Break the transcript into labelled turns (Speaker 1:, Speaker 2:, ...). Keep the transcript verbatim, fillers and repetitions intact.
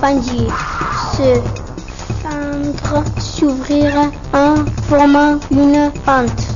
Speaker 1: grandir, se fendre, s'ouvrir en formant une pente.